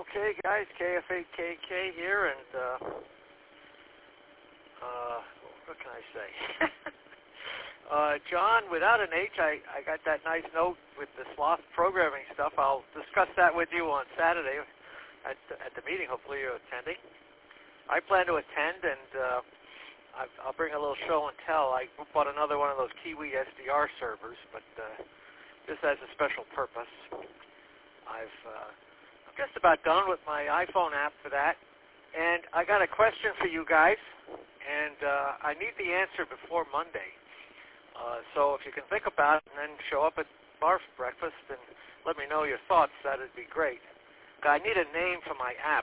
Okay, guys, KF8KK here, and what can I say? John, without an H, I got that nice note with the sloth programming stuff. I'll discuss that with you on Saturday at the meeting. Hopefully you're attending. I plan to attend, and I'll bring a little show and tell. I bought another one of those Kiwi SDR servers, but this has a special purpose. I'm just about done with my iPhone app for that, and I got a question for you guys, and I need the answer before Monday. So if you can think about it and then show up at bar for breakfast and let me know your thoughts, that'd be great. I need a name for my app.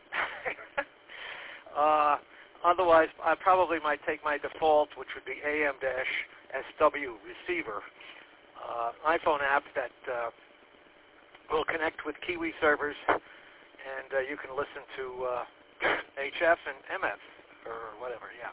Otherwise, I probably might take my default, which would be AM-SW receiver, iPhone app that will connect with Kiwi servers, and you can listen to HF and MF or whatever. Yeah.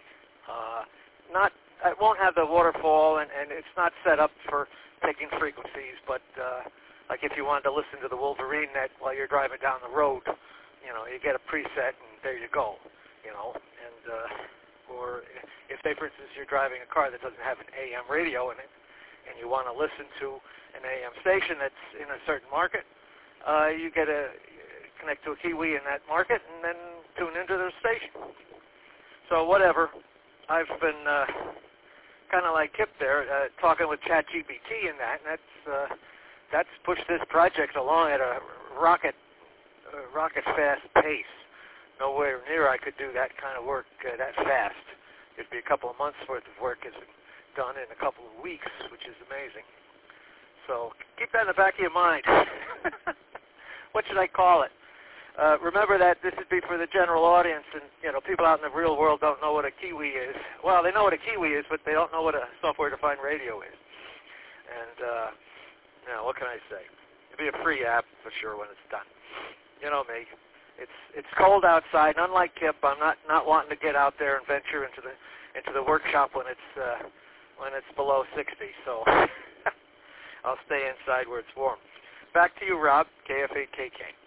It won't have the waterfall, and it's not set up for taking frequencies. But like if you wanted to listen to the Wolverine net while you're driving down the road, you get a preset, and there you go. And or if, say, for instance, you're driving a car that doesn't have an AM radio in it, and you want to listen to an AM station that's in a certain market, you connect to a Kiwi in that market and then tune into their station. So whatever. I've been kind of like Kip there, talking with ChatGPT and that's pushed this project along at a rocket fast pace. Nowhere near I could do that kind of work that fast. It'd be a couple of months worth of work is done in a couple of weeks, which is amazing. So keep that in the back of your mind. What should I call it? Remember that this would be for the general audience, and people out in the real world don't know what a Kiwi is. Well, they know what a Kiwi is, but they don't know what a software-defined radio is. And what can I say? It'll be a free app for sure when it's done. You know me. It's cold outside, and unlike Kip, I'm not wanting to get out there and venture into the workshop when it's below 60. So I'll stay inside where it's warm. Back to you, Rob, KF8KK.